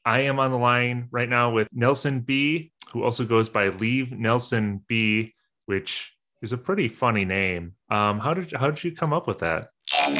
I am on the line right now with Nelson B, who also goes by Leave Nelson B, which is a pretty funny name. How did you come up with that?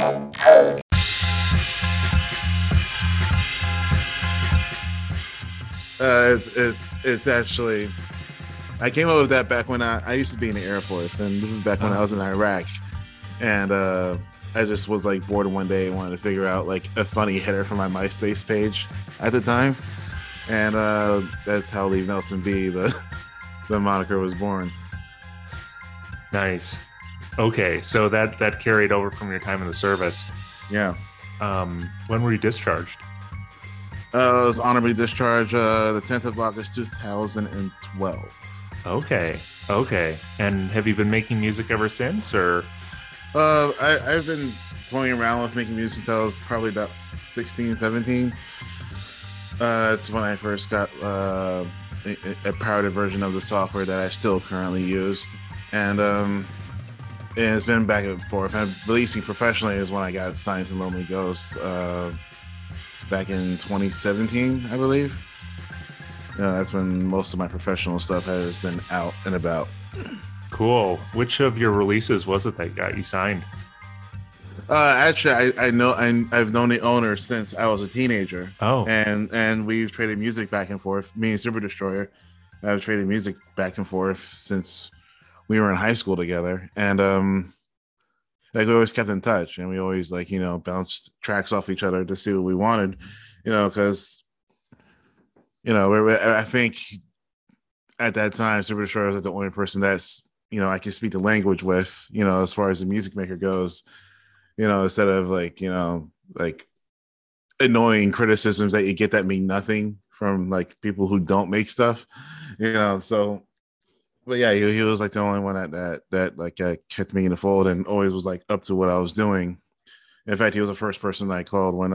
It's actually I came up with that back when I used to be in the Air Force, and this is back when I was in Iraq, and I just was like bored one day and wanted to figure out like a funny header for my MySpace page at the time, and that's how Leave Nelson B the moniker was born. Nice. Okay, so that carried over from your time in the service. Yeah. When were you discharged? I was honorably discharged the 10th of August 2012. Okay. And have you been making music ever since, or? I've been playing around with making music since I was probably about 16, 17. It's when I first got a pirated version of the software that I still currently use. And it's been back and forth. And releasing professionally is when I got signed to Lonely Ghost back in 2017, I believe. That's when most of my professional stuff has been out and about. Cool. Which of your releases was it that got you signed? Actually, I've known the owner since I was a teenager. Oh, and we've traded music back and forth. Me and Super Destroyer have traded music back and forth since we were in high school together. And like we always kept in touch, and we always bounced tracks off each other to see what we wanted, because I think at that time Super Destroyer was the only person that's I can speak the language with, as far as the music maker goes, instead of like annoying criticisms that you get that mean nothing from like people who don't make stuff, so. But yeah, he was like the only one that kept me in the fold and always was like up to what I was doing. In fact, he was the first person that I called when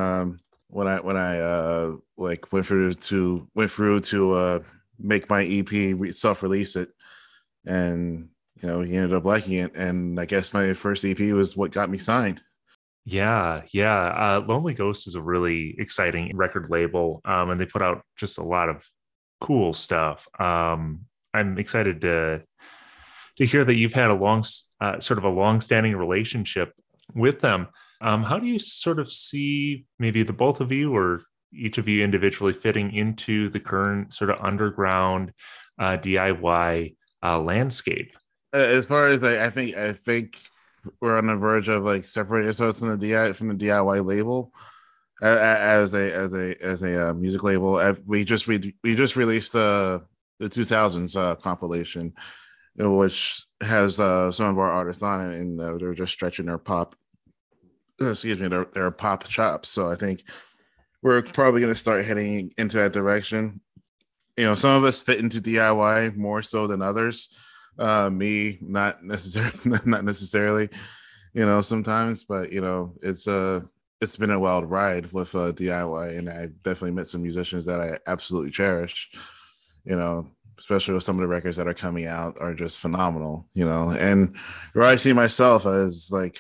I like went through to make my EP, self-release it, and he ended up liking it, and I guess my first EP was what got me signed. yeah. Lonely Ghost is a really exciting record label, and they put out just a lot of cool stuff. I'm excited to hear that you've had a sort of a long-standing relationship with them. How do you sort of see maybe the both of you or each of you individually fitting into the current sort of underground DIY landscape? As far as I think we're on the verge of like separating ourselves from the DIY label as a music label. We just released the 2000s compilation, which has some of our artists on it, and they're just stretching their pop, their pop chops. So I think we're probably going to start heading into that direction. Some of us fit into DIY more so than others. Me, not necessarily, not necessarily. Sometimes, but it's been a wild ride with DIY, and I definitely met some musicians that I absolutely cherish. Especially with some of the records that are coming out are just phenomenal, and where I see myself as like,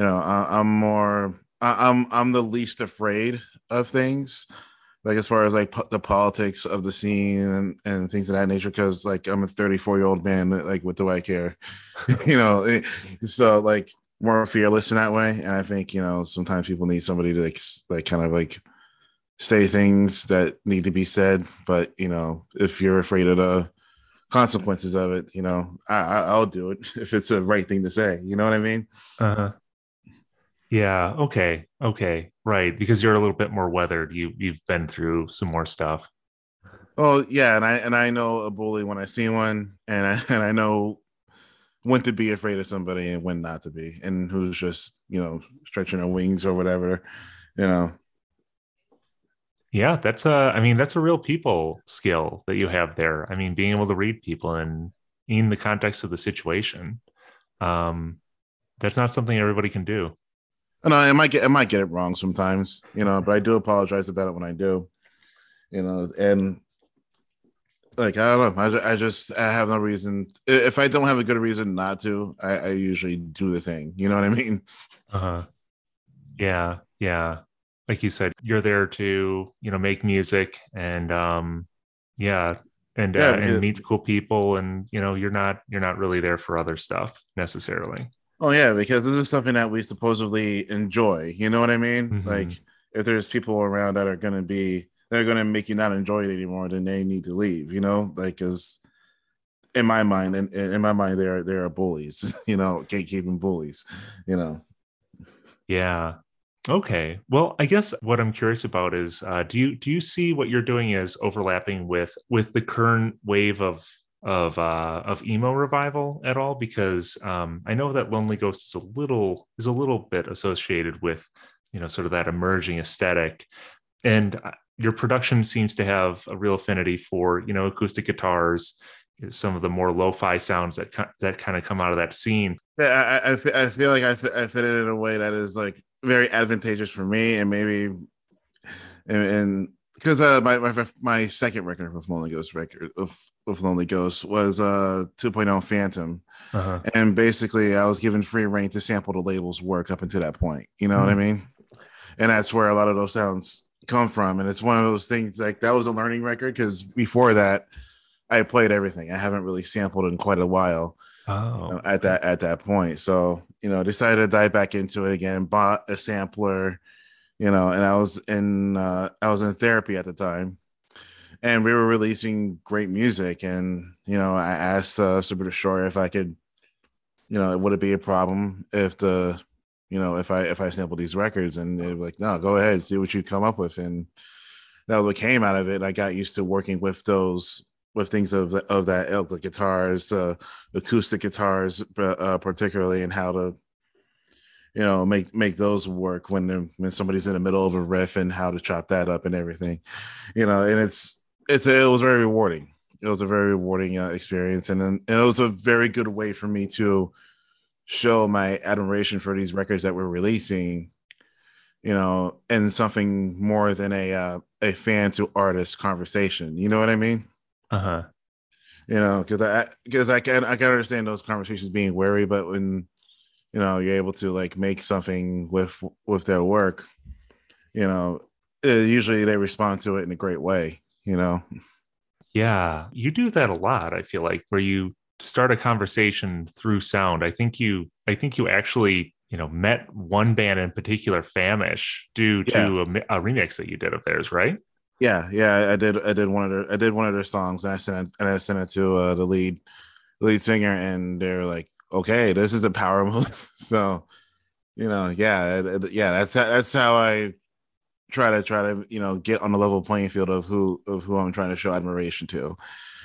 I'm the least afraid of things, like as far as like the politics of the scene and things of that nature, because like I'm a 34-year-old man, like what do I care? So like more fearless in that way. And I think sometimes people need somebody to like kind of like say things that need to be said, but if you're afraid of the consequences of it, I'll do it if it's the right thing to say. You know what I mean? Uh-huh. Yeah. Okay. Right. Because you're a little bit more weathered. You've been through some more stuff. Oh yeah, and I know a bully when I see one, and I know when to be afraid of somebody and when not to be, and who's just stretching their wings or whatever, you know. Yeah, that's a real people skill that you have there. I mean, being able to read people and in the context of the situation. Um, that's not something everybody can do. And I might get it wrong sometimes, but I do apologize about it when I do, and like I don't know, I have no reason. If I don't have a good reason not to, I usually do the thing. You know what I mean? Uh-huh. Yeah. like you said, you're there to, make music and yeah, Yeah, and because meet cool people, and you're not really there for other stuff necessarily. oh yeah, because this is something that we supposedly enjoy. You know what I mean? Hmm. Like if there's people around that are gonna be they're gonna make you not enjoy it anymore, then they need to leave. You know, like because in my mind, in my mind, there are bullies. You know, gatekeeping bullies. You know. Yeah. Okay. Well, I guess what I'm curious about is, do you see what you're doing as overlapping with the current wave of emo revival at all? Because I know that Lonely Ghost is a little bit associated with, sort of that emerging aesthetic, and your production seems to have a real affinity for, acoustic guitars, some of the more lo-fi sounds that kind of come out of that scene. Yeah, I feel like I fit it in a way that is like very advantageous for me, and maybe and because my second record with Lonely Ghost of Lonely Ghost was 2.0 Phantom, Uh-huh. and basically I was given free reign to sample the label's work up until that point. You know what I Mm. mean? And that's where a lot of those sounds come from. And it's one of those things like that was a learning record because before that I played everything. I haven't really sampled in quite a while, Oh, at okay. that point. So decided to dive back into it again. Bought a sampler, and I was in therapy at the time, and we were releasing great music. And I asked Super Destroyer if I could, would it be a problem if if I sample these records, and they were like, no, go ahead, see what you come up with. And that was what came out of it. I got used to working with those with things of that ilk, the guitars, acoustic guitars, particularly, and how to make those work when somebody's in the middle of a riff, and how to chop that up and everything. And it was very rewarding. It was a very rewarding experience, and it was a very good way for me to show my admiration for these records that we're releasing, and something more than a fan to artist conversation. You know what I mean? Uh-huh. Because I can understand those conversations being wary, but when you're able to like make something with their work, you know usually they respond to it in a great way. Yeah, you do that a lot, I feel like, where you start a conversation through sound. I think you actually, met one band in particular, Famish, due Yeah, to a remix that you did of theirs, right? yeah, I did one of their songs, and I sent it to the lead singer, and they're like, okay, this is a power move. So yeah, yeah, that's how I try to get on the level playing field of who I'm trying to show admiration to,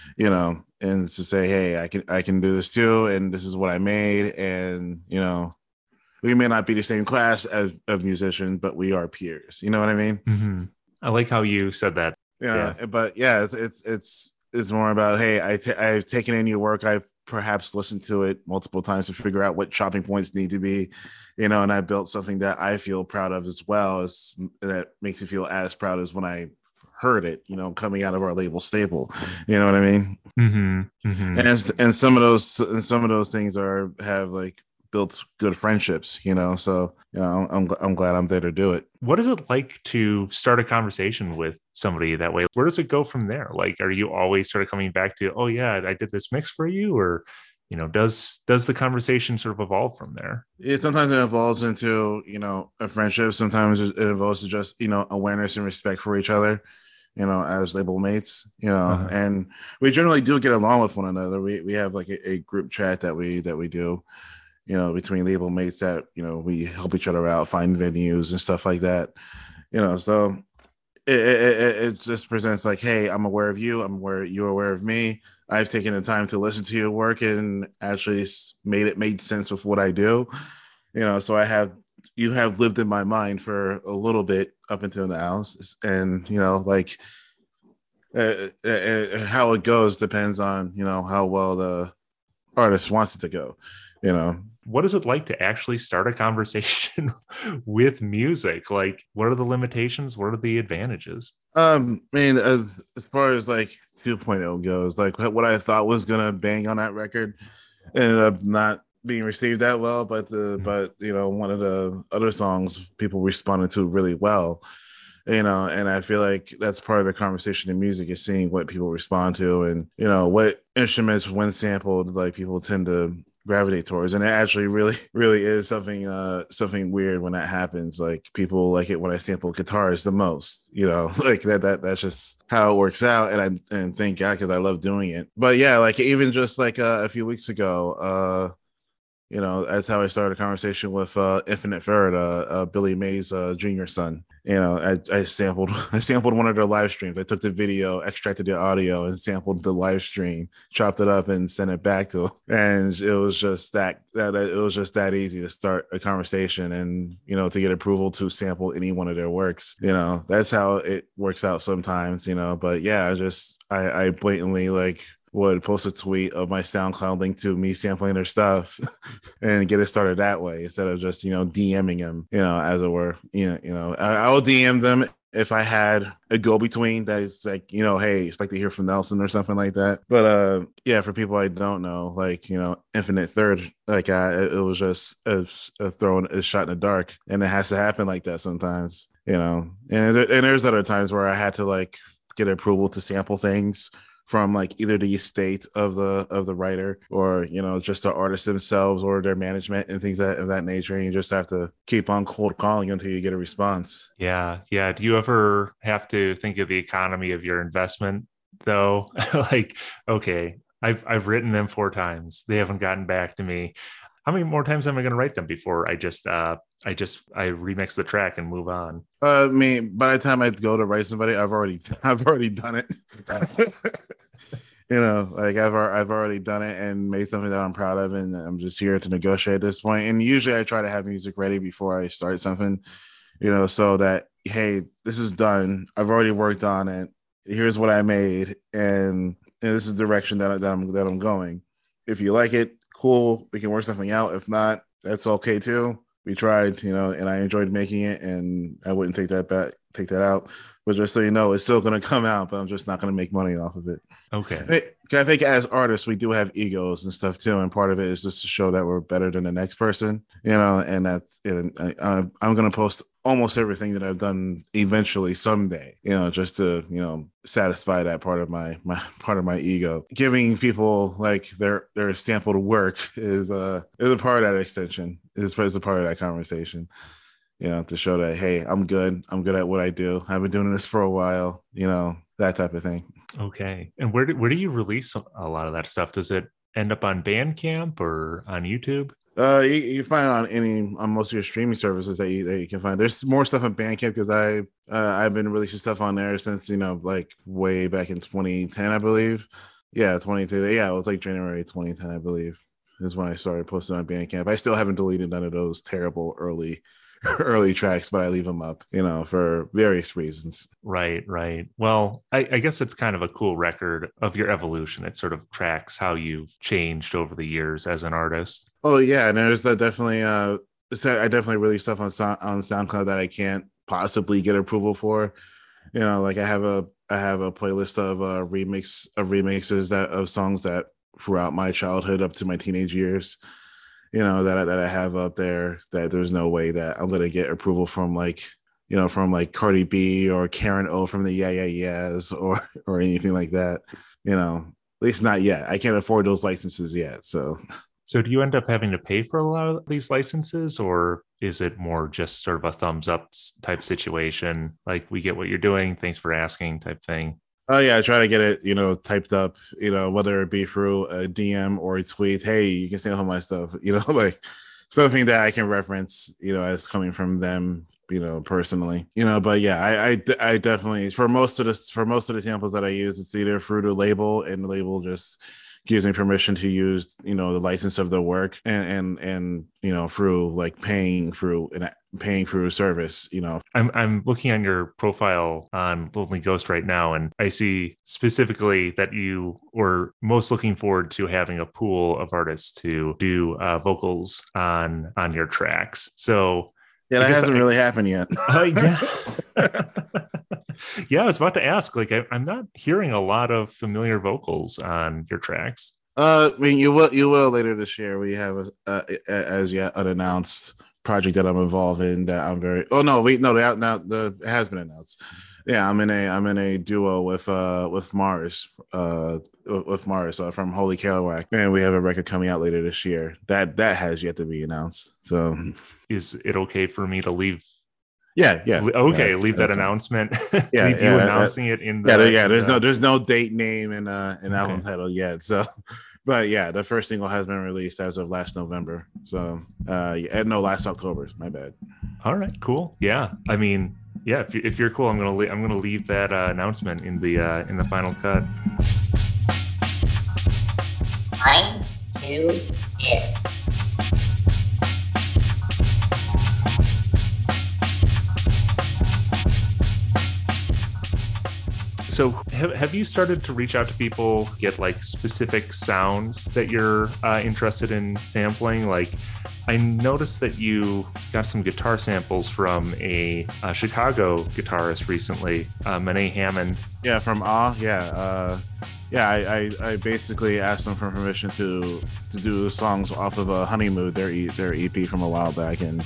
and to say, hey, I can do this too, and this is what I made. And we may not be the same class as of musician, but we are peers. You know what I mean? Hmm. I like how you said that. Yeah. But yeah, it's more about, hey, I've taken in your work, I've perhaps listened to it multiple times to figure out what chopping points need to be, and I built something that I feel proud of, as well as that makes me feel as proud as when I heard it, coming out of our label Staple. You know what I mean? Hmm. Hmm. And some of those things have like built good friendships. So I'm glad I'm there to do it. What is it like to start a conversation with somebody that way? Where does it go from there? Like, are you always sort of coming back to, oh yeah, I did this mix for you, or does the conversation sort of evolve from there? Sometimes it evolves into a friendship. Sometimes it evolves to just awareness and respect for each other, as label mates. Uh-huh. And we generally do get along with one another. We have like a group chat that we do, between label mates, that we help each other out, find venues and stuff like that. So it just presents like, hey, I'm aware of you, I'm aware you're aware of me, I've taken the time to listen to your work and actually made sense with what I do. So you have lived in my mind for a little bit up until now. And like how it goes depends on how well the artist wants it to go. you know What is it like to actually start a conversation with music? Like, what are the limitations? What are the advantages? I mean, as far as like 2.0 goes, like what I thought was gonna bang on that record ended up not being received that well, but you know, one of the other songs people responded to really well, you know, and I feel like that's part of the conversation in music is seeing what people respond to and, you know, what instruments when sampled like people tend to gravitate towards. And it actually really is something weird when that happens. Like people like it when I sample guitars the most, you know, like that's just how it works out. And thank God, because I love doing it. But yeah, like even just like a few weeks ago, you know, that's how I started a conversation with Infinite Third, Billy Mays' junior son. You know, I sampled I sampled one of their live streams. I took the video, extracted the audio, and sampled the live stream, chopped it up, and sent it back to him. And it was just that it was just that easy to start a conversation, and you know, to get approval to sample any one of their works. You know, that's how it works out sometimes. You know, but yeah, I blatantly like would post a tweet of my SoundCloud link to me sampling their stuff and get it started that way instead of just, you know, DMing them, you know, as it were. I will DM them if I had a go between that is like, you know, hey, expect to hear from Nelson or something like that. But yeah, for people I don't know, like, you know, Infinite Third, like it was just a shot in the dark, and it has to happen like that sometimes, you know. And there's other times where I had to like get approval to sample things from like either the estate of the writer or, you know, just the artists themselves or their management and things of that nature. And you just have to keep on cold calling until you get a response. Yeah. Yeah. Do you ever have to think of the economy of your investment though? Like, okay, I've written them 4 times. They haven't gotten back to me. How many more times am I going to write them before I remix the track and move on? I mean, by the time I go to write somebody, I've already done it. You know, like I've already done it and made something that I'm proud of, and I'm just here to negotiate at this point. And usually, I try to have music ready before I start something, you know, so that hey, this is done. I've already worked on it. Here's what I made, and this is the direction that I'm going. If you like it, cool. We can work something out. If not, that's okay too. We tried, you know, and I enjoyed making it, and I wouldn't take that out. But just so you know, it's still going to come out, but I'm just not going to make money off of it. Okay. I think as artists, we do have egos and stuff too, and part of it is just to show that we're better than the next person, you know. And that's it. I'm going to post almost everything that I've done eventually someday, you know, just to, you know, satisfy that part of my part of my ego. Giving people like their sampled work is a part of that extension. Is a part of that conversation, you know, to show that hey, I'm good at what I do. I've been doing this for a while, you know, that type of thing. Okay. And where do you release a lot of that stuff? Does it end up on Bandcamp or on YouTube? You find it on most of your streaming services that you can find. There's more stuff on Bandcamp because I've been releasing stuff on there since, you know, like way back in 2010, I believe. Yeah, 2010. Yeah, it was like January 2010, I believe, is when I started posting on Bandcamp. I still haven't deleted none of those terrible early tracks, but I leave them up, you know, for various reasons. Right, right. Well, I guess it's kind of a cool record of your evolution. It sort of tracks how you've changed over the years as an artist. Oh yeah, and there's definitely I definitely release stuff on SoundCloud that I can't possibly get approval for. You know, like I have a playlist of remixes of songs that throughout my childhood up to my teenage years, you know, that I have up there that there's no way that I'm gonna get approval from, like, you know, from like Cardi B or Karen O from the Yeah Yeah Yeahs or anything like that. You know, at least not yet. I can't afford those licenses yet. So do you end up having to pay for a lot of these licenses, or is it more just sort of a thumbs up type situation? Like, we get what you're doing, thanks for asking type thing. Oh yeah, I try to get it, you know, typed up, you know, whether it be through a DM or a tweet. Hey, you can sample my stuff, you know, like something that I can reference, you know, as coming from them, you know, personally, you know. But yeah, I definitely for most of the samples that I use, it's either through the label, and the label just gives me permission to use, you know, the license of the work, and you know, through like paying through a service, you know. I'm looking on your profile on Lonely Ghost right now, and I see specifically that you were most looking forward to having a pool of artists to do vocals on your tracks. So yeah, that hasn't really happened yet. Yeah. Yeah, I was about to ask, like, I'm not hearing a lot of familiar vocals on your tracks. I mean, you will later this year. We have a as yet unannounced project that I'm involved in that I'm very. Oh no, wait, no, it has been announced. Yeah, I'm in a duo with Mars with Mars from Holy Kerouac, and we have a record coming out later this year that has yet to be announced. So Is it okay for me to leave? yeah, Okay, leave that that's fine. announcement. Yeah, Leave you yeah, announcing it in yeah, the yeah. in the. There's no date, name, and an album Okay. title yet. So, but yeah, the first single has been released as of last November. So, yeah, no, last October. My bad. All right. Cool. Yeah. I mean, yeah. If you're cool, I'm gonna leave that announcement in the final cut. 9, 2, hit. So have you started to reach out to people, get like specific sounds that you're interested in sampling? Like, I noticed that you got some guitar samples from a Chicago guitarist recently, Monet Hammond. Yeah, from yeah. I basically asked them for permission to do songs off of a Honeymoon, their EP from a while back, and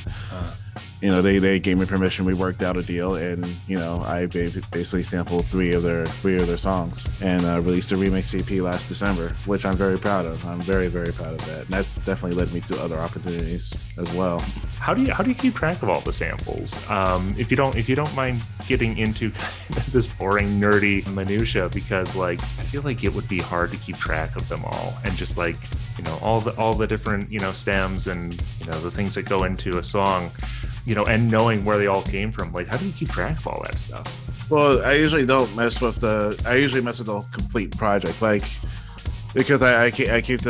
they gave me permission. We worked out a deal, and I basically sampled three of their songs and released a remix EP last December, which I'm very proud of. I'm very, very proud of that, and that's definitely led me to other opportunities as well. How do you keep track of all the samples? If you don't mind getting into kind of this boring nerdy minutia, because like I feel like it would be hard to keep track of them all, and just like all the different stems and the things that go into a song, and knowing where they all came from. Like, how do you keep track of all that stuff? Well, I usually don't mess with I usually mess with the complete project, like because I keep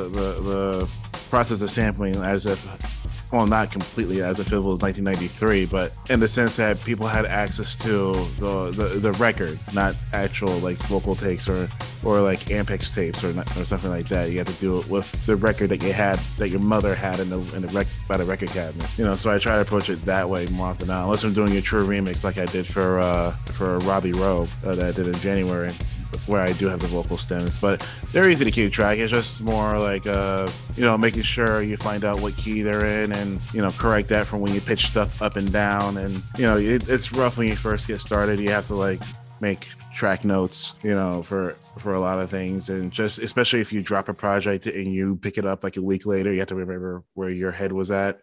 the process of sampling as if, well, not completely as if it was 1993, but in the sense that people had access to the record, not actual like vocal takes or like Ampex tapes or something like that. You had to do it with the record that your mother had by the record cabinet. So I try to approach it that way more often now, unless I'm doing a true remix like I did for Robbie Rowe that I did in January, where I do have the vocal stems, but they're easy to keep track. It's just more like making sure you find out what key they're in and correct that from when you pitch stuff up and down. And it's rough when you first get started. You have to like make track notes for a lot of things, and just especially if you drop a project and you pick it up like a week later, you have to remember where your head was at.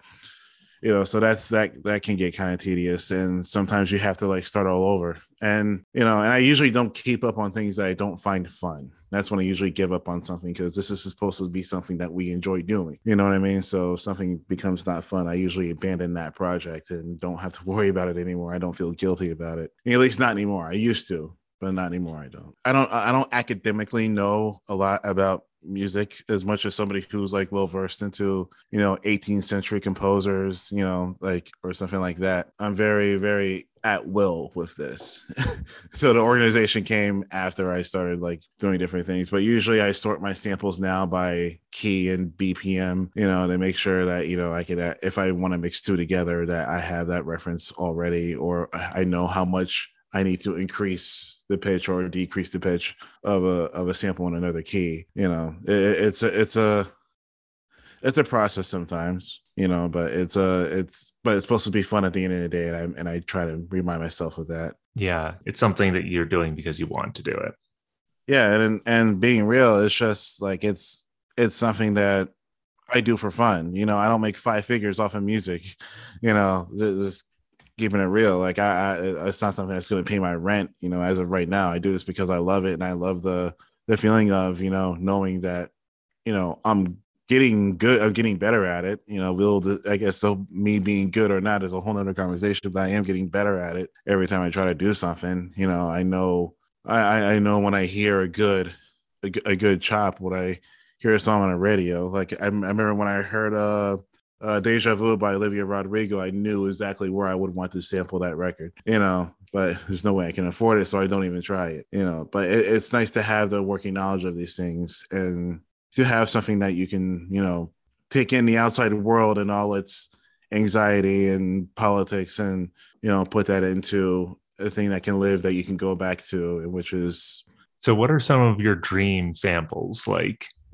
So that can get kind of tedious, and sometimes you have to like start all over. And and I usually don't keep up on things that I don't find fun. That's when I usually give up on something, because this is supposed to be something that we enjoy doing. You know what I mean? So if something becomes not fun, I usually abandon that project and don't have to worry about it anymore. I don't feel guilty about it. At least not anymore. I used to, but not anymore. I don't academically know a lot about music as much as somebody who's like well versed into 18th century composers, like, or something like that. I'm very, very at will with this. So the organization came after I started like doing different things, but usually I sort my samples now by key and BPM, to make sure that I could, if I want to mix two together, that I have that reference already, or I know how much I need to increase the pitch or decrease the pitch of a sample in another key. It's a process sometimes, but it's supposed to be fun at the end of the day, and I try to remind myself of that. Yeah, it's something that you're doing because you want to do it. Yeah, and being real, it's just like it's something that I do for fun. I don't make five figures off of music. Just keeping it real. Like it's not something that's going to pay my rent. As of right now, I do this because I love it, and I love the feeling of knowing that I'm getting good. I'm getting better at it. I guess so. Me being good or not is a whole nother conversation, but I am getting better at it every time I try to do something. I know. I know when I hear a good chop, when I hear a song on the radio. Like I remember when I heard Deja Vu by Olivia Rodrigo, I knew exactly where I would want to sample that record, but there's no way I can afford it, so I don't even try it, but it's nice to have the working knowledge of these things and to have something that you can, take in the outside world and all its anxiety and politics and, put that into a thing that can live, that you can go back to, which is. So what are some of your dream samples? Like,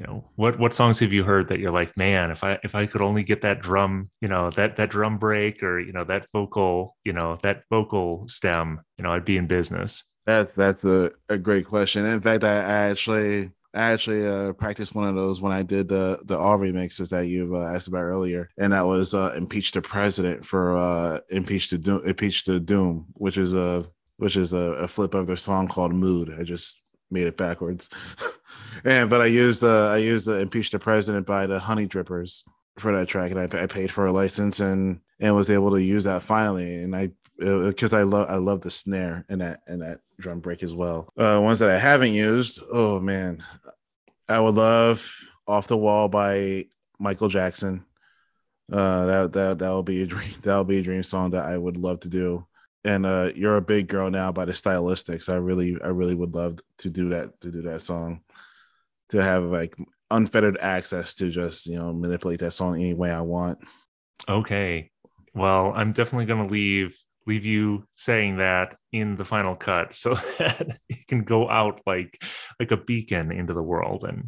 what songs have you heard that you're like, man, if I could only get that drum, that drum break, or that vocal stem, I'd be in business. That's a great question. In fact, I actually practiced one of those when I did the all remixes that you've asked about earlier, and that was "Impeach the President" for "Impeach the Doom," which is a flip of their song called "Mood." I just made it backwards, and but I used the "Impeach the President" by the Honey Drippers for that track, and I paid for a license and was able to use that finally, and I because I love the snare and that drum break as well. Ones that I haven't used, oh man, I would love "Off the Wall" by Michael Jackson. That will be a dream. That will be a dream song that I would love to do. And "You're a Big Girl Now" by the Stylistics. I really would love to do that song, to have like unfettered access to just manipulate that song any way I want. Okay. Well, I'm definitely going to leave you saying that in the final cut so that you can go out like a beacon into the world, and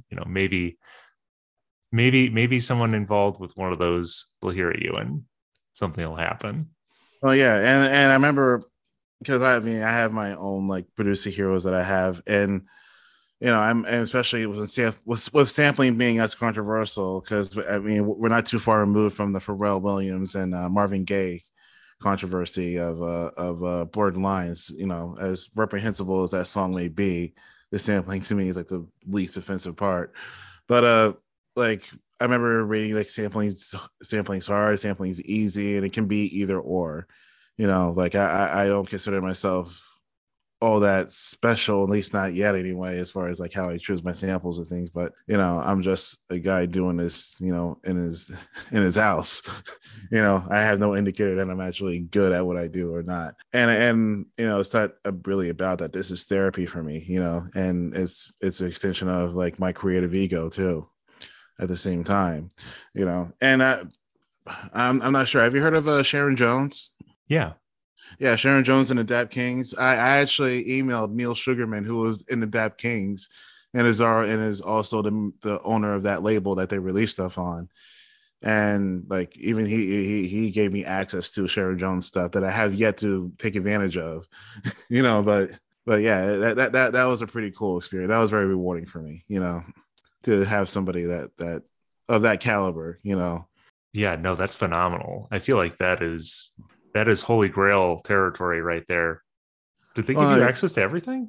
maybe someone involved with one of those will hear you and something will happen. Well, yeah, and I remember because I mean I have my own like producer heroes that I have, and and especially with sampling being as controversial, because I mean we're not too far removed from the Pharrell Williams and Marvin Gaye controversy of Blurred Lines. As reprehensible as that song may be, the sampling to me is like the least offensive part. But like I remember reading like sampling's hard, sampling's easy, and it can be either or. Like I don't consider myself all that special, at least not yet anyway, as far as like how I choose my samples and things. But I'm just a guy doing this, in his house. I have no indicator that I'm actually good at what I do or not. And it's not really about that. This is therapy for me, and it's an extension of like my creative ego too. At the same time, and I'm not sure. Have you heard of Sharon Jones? Yeah. Yeah, Sharon Jones and the Dap Kings. I actually emailed Neil Sugarman, who was in the Dap Kings, and is also the owner of that label that they release stuff on. And like even he gave me access to Sharon Jones stuff that I have yet to take advantage of. But yeah, that was a pretty cool experience. That was very rewarding for me, to have somebody that of that caliber. Yeah, no, that's phenomenal. I feel like that is holy grail territory right there. Did they give you Well, access to everything?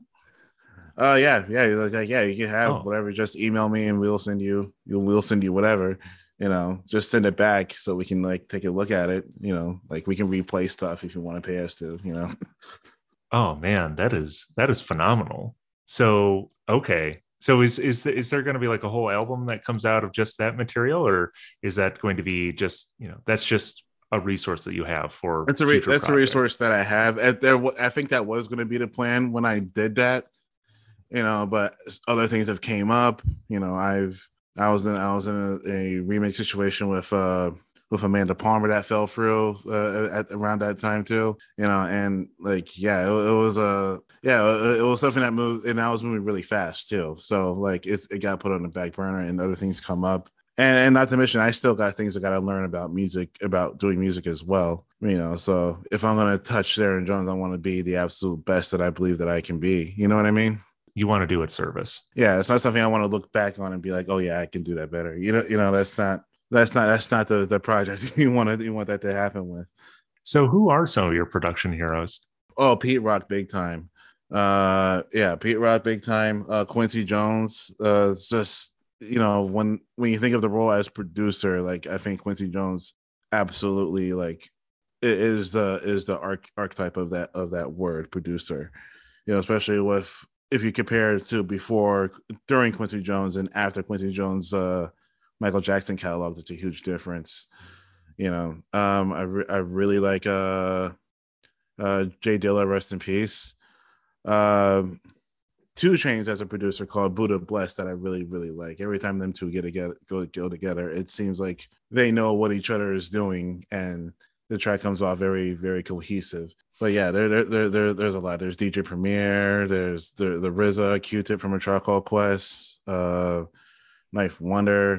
yeah. Like, yeah, you can have Oh, whatever. Just email me and we'll send you whatever. Just send it back so we can like take a look at it. Like we can replay stuff if you want to pay us to. oh man, that is phenomenal. So, okay. So is there going to be like a whole album that comes out of just that material, or is that going to be just, that's just a resource that you have for future That's a resource projects? that I have. I think that was going to be the plan when I did that. But other things have came up. I was in a remake situation with Amanda Palmer that fell through at around that time too. And like it was something that moved, and I was moving really fast too. So like it got put on the back burner, and other things come up. And not to mention, I still got things I got to learn about music, about doing music as well. So if I'm gonna touch Sharon Jones, I want to be the absolute best that I believe that I can be. You know what I mean? You want to do it service. Yeah, it's not something I want to look back on and be like, oh yeah, I can do that better. That's not the project you want that to happen with. So who are some of your production heroes? Oh, Pete Rock, big time. Yeah, Pete Rock, big time. Quincy Jones. It's just when you think of the role as producer, like I think Quincy Jones absolutely like is the archetype of that word producer. Especially with if you compare it to before, during Quincy Jones and after Quincy Jones, Michael Jackson catalog, it's a huge difference. I really like Jay Dilla, rest in peace. Um, 2 Chainz as a producer called Buddha Bless that I really really like. Every time them two get together, go together, it seems like they know what each other is doing, and the track comes off very very cohesive. But yeah, there's a lot. There's DJ Premier. There's the RZA, Q-Tip from A Tribe Called Quest. Knife Wonder.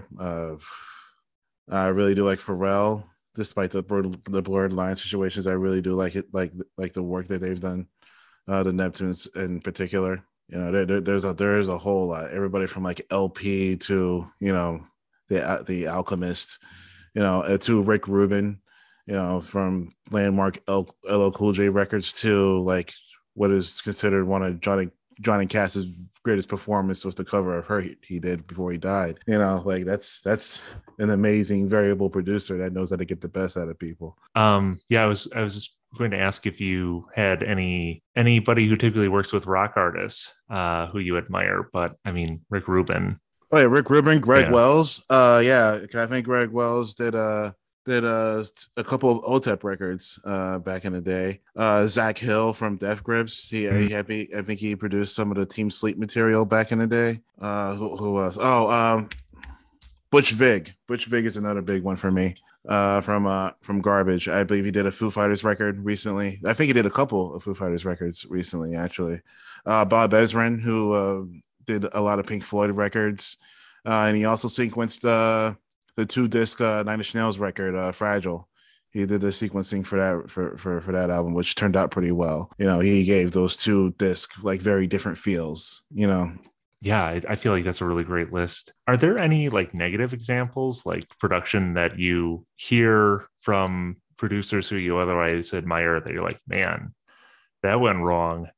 I really do like Pharrell, despite the blurred line situations. I really do like it, like the work that they've done. The Neptunes in particular. You know, there's a whole lot. Everybody from like LP to the Alchemist, to Rick Rubin, from landmark LL Cool J records to like what is considered one of Johnny Cash's greatest performance was the cover of Her he did before he died. Like that's an amazing variable producer that knows how to get the best out of people. Yeah, I was just going to ask if you had anybody who typically works with rock artists who you admire, but I mean Rick Rubin. Oh yeah, Rick Rubin, Greg Yeah. Wells. Yeah, I think Greg Wells did a couple of OTEP records back in the day. Zach Hill from Death Grips. Mm. I think he produced some of the Team Sleep material back in the day. Who else? Oh, Butch Vig. Butch Vig is another big one for me. From Garbage. I believe he did a Foo Fighters record recently. I think he did a couple of Foo Fighters records recently, actually. Bob Ezrin, who did a lot of Pink Floyd records, and he also sequenced the 2 disc Nine Inch Nails record, Fragile. He did the sequencing for that for that album, which turned out pretty well. He gave those 2 discs like very different feels. Yeah, I feel like that's a really great list. Are there any like negative examples, like production that you hear from producers who you otherwise admire that you're like, man, that went wrong.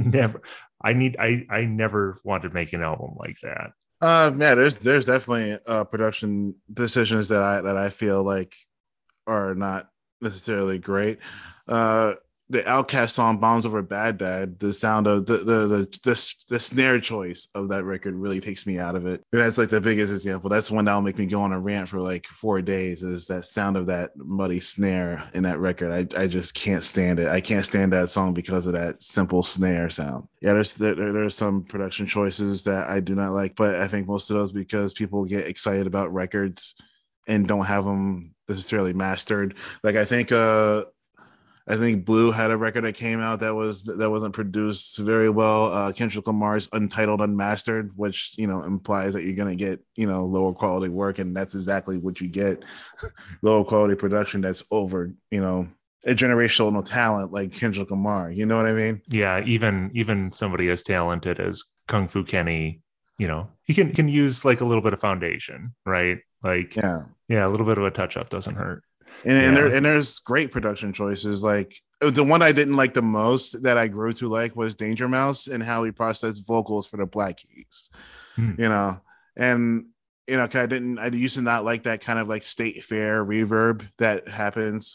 I never want to make an album like that. Yeah, there's definitely production decisions that I feel like are not necessarily great. Uh, the Outcast song "Bombs Over Baghdad," the sound of the snare choice of that record really takes me out of it. And that's like the biggest example. That's one that'll make me go on a rant for like 4 days. Is that sound of that muddy snare in that record? I just can't stand it. I can't stand that song because of that simple snare sound. Yeah, there's some production choices that I do not like, but I think most of those because people get excited about records and don't have them necessarily mastered. Like I think Blue had a record that came out that wasn't produced very well. Kendrick Lamar's Untitled Unmastered, which implies that you're gonna get lower quality work, and that's exactly what you get. Lower quality production that's over a generational talent like Kendrick Lamar. You know what I mean? Yeah, even somebody as talented as Kung Fu Kenny, he can use like a little bit of foundation, right? Like, Yeah. yeah, a little bit of a touch up doesn't hurt. And Yeah. there's great production choices. Like the one I didn't like the most that I grew to like was Danger Mouse and how he processed vocals for the Black Keys. Hmm. You know, and 'cause I used to not like that kind of like state fair reverb that happens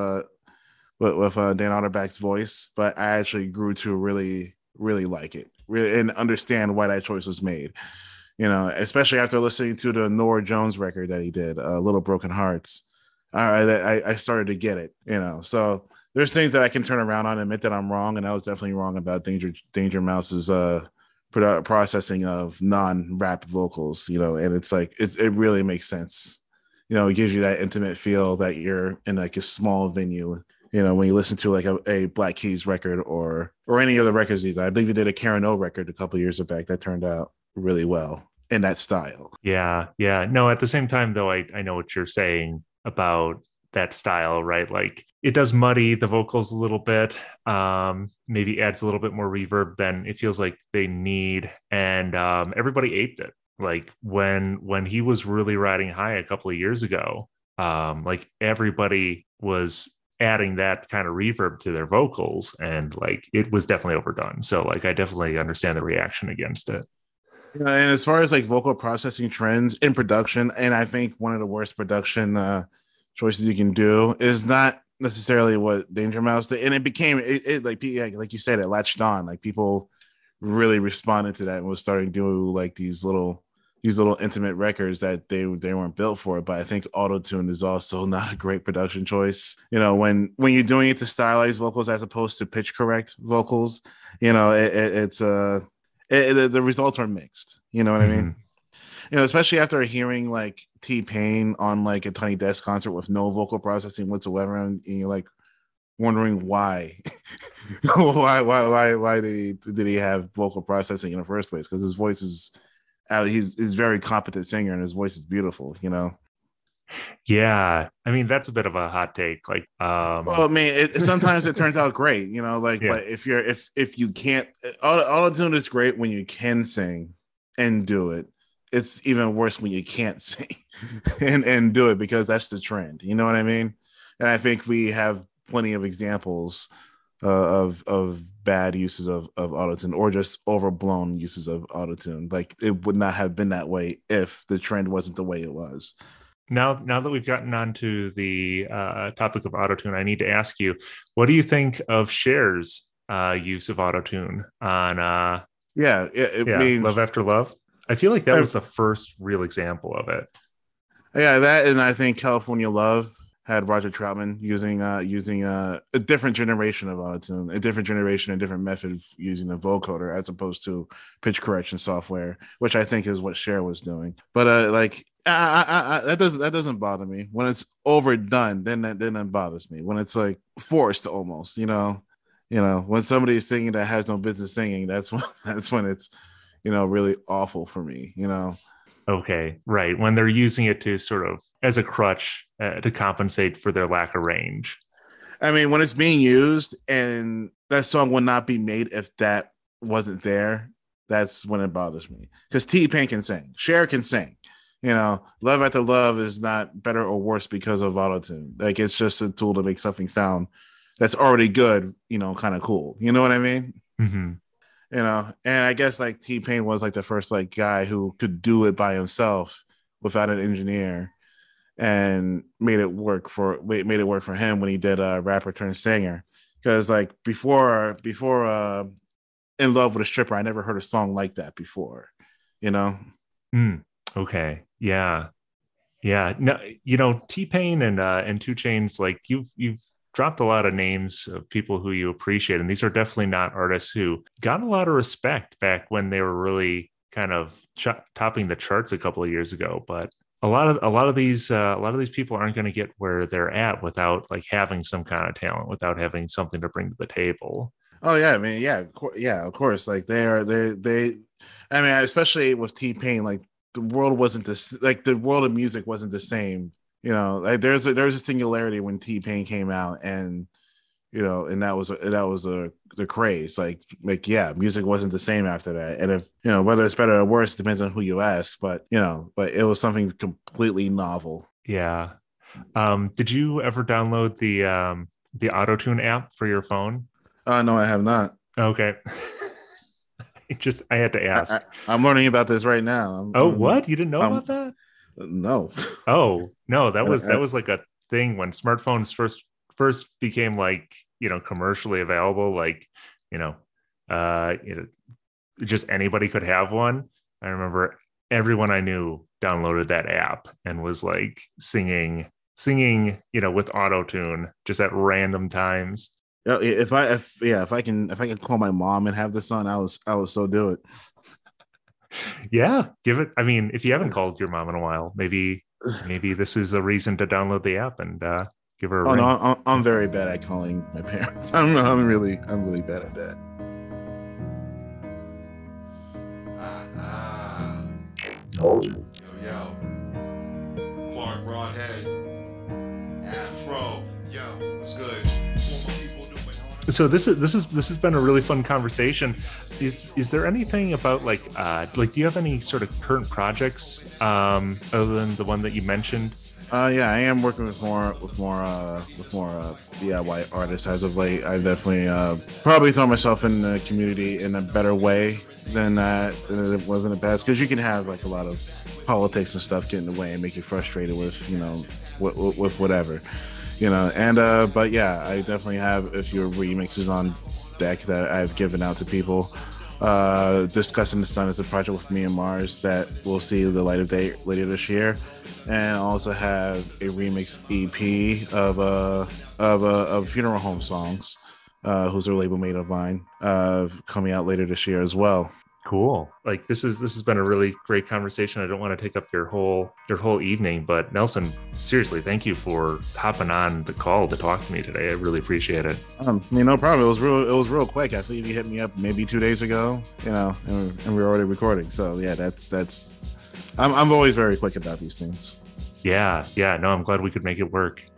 with Dan Otterback's voice, but I actually grew to really really like it, really, and understand why that choice was made. Especially after listening to the Nora Jones record that he did, Little Broken Hearts. I started to get it, So there's things that I can turn around on and admit that I'm wrong, and I was definitely wrong about Danger Mouse's processing of non-rap vocals, and it's like it really makes sense. It gives you that intimate feel that you're in like a small venue. When you listen to like a Black Keys record or any other records he's done. I believe he did a Karen O record a couple of years back that turned out really well in that style. Yeah, yeah. No, at the same time though, I know what you're saying about that style, right? Like it does muddy the vocals a little bit, maybe adds a little bit more reverb than it feels like they need. And everybody aped it. Like when he was really riding high a couple of years ago, like everybody was adding that kind of reverb to their vocals, and like it was definitely overdone. So like I definitely understand the reaction against it. And as far as like vocal processing trends in production, and I think one of the worst production choices you can do is not necessarily what Danger Mouse did, and it became it like you said, it latched on. Like people really responded to that and was starting to do like these little intimate records that they weren't built for. But I think auto tune is also not a great production choice. When you're doing it to stylized vocals as opposed to pitch correct vocals, it's the results are mixed. You know what I mean? Mhm. Especially after hearing like T-Pain on like a Tiny Desk concert with no vocal processing whatsoever, and you're like wondering why, why did he have vocal processing in the first place? Because his voice is he's a very competent singer, and his voice is beautiful. Yeah, I mean that's a bit of a hot take. Like, Well, I mean, sometimes it turns out great, like, yeah, but if you can't, auto tune is great when you can sing and do it. It's even worse when you can't sing and do it, because that's the trend. You know what I mean? And I think we have plenty of examples of bad uses of autotune, or just overblown uses of autotune. Like, it would not have been that way if the trend wasn't the way it was. now that we've gotten onto the topic of autotune, I need to ask you, what do you think of Cher's use of autotune on Yeah, it yeah, means Love After Love? I feel like that was the first real example of it. yeah, that, and I think California Love had Roger Troutman using a different generation of autotune, a different generation, a different method of using the vocoder as opposed to pitch correction software, which I think is what Cher was doing. But like, that doesn't bother me when it's overdone. Then that bothers me when it's like forced almost. When somebody is singing that has no business singing, that's when it's really awful for me. Okay, right. When they're using it to sort of as a crutch to compensate for their lack of range. I mean, when it's being used and that song would not be made if that wasn't there, that's when it bothers me. Because T-Pain can sing, Cher can sing. Love After Love is not better or worse because of autotune. Like, it's just a tool to make something sound that's already good, kind of cool. You know what I mean? Mm-hmm. And I guess like T-Pain was like the first like guy who could do it by himself without an engineer, and made it work for him when he did rapper turned singer. Because like before In Love with a Stripper, I never heard a song like that before. you know Okay. Yeah. Yeah. No, T-Pain and Two Chains, like you've dropped a lot of names of people who you appreciate. And these are definitely not artists who got a lot of respect back when they were really kind of topping the charts a couple of years ago. But a lot of these people aren't going to get where they're at without like having some kind of talent, without having something to bring to the table. Oh yeah, I mean, yeah, yeah, of course. Like they. I mean, especially with T-Pain, like the world wasn't this. Like the world of music wasn't the same. Like there's a singularity when T-Pain came out, and that was the craze. Like yeah, music wasn't the same after that. And if whether it's better or worse depends on who you ask. But it was something completely novel. Yeah. Did you ever download the AutoTune app for your phone? No, I have not. Okay. I had to I, ask. I'm learning about this right now. Oh, what? You didn't know about that? No. Oh, no, that was I, that was like a thing when smartphones first became like, commercially available, like, you know, uh you know, just anybody could have one. I remember everyone I knew downloaded that app and was like singing, with auto tune just at random times. if I can call my mom and have this on, I was so do it. Yeah, give it. I mean, if you haven't called your mom in a while, maybe this is a reason to download the app and give her a Oh no, ring. I'm very bad at calling my parents. I'm really bad at that. Yo, Clark Broadhead, Afro, yo, what's good? So this has been a really fun conversation. Is there anything about like do you have any sort of current projects other than the one that you mentioned? Yeah, I am working with more DIY artists as of late. I definitely probably throw myself in the community in a better way than it was in the past, because you can have like a lot of politics and stuff get in the way and make you frustrated with with whatever. But yeah, I definitely have a few remixes on deck that I've given out to people. Discussing the Sun is a project with me and Mars that will see the light of day later this year, and also have a remix EP of funeral home songs, who's a label mate of mine, coming out later this year as well. Cool. Like this has been a really great conversation. I don't want to take up your whole evening, but Nelson, seriously, thank you for hopping on the call to talk to me today. I really appreciate it. No problem. It was real quick. I think you hit me up maybe 2 days ago, and we were already recording. So yeah, I'm always very quick about these things. Yeah. No, I'm glad we could make it work.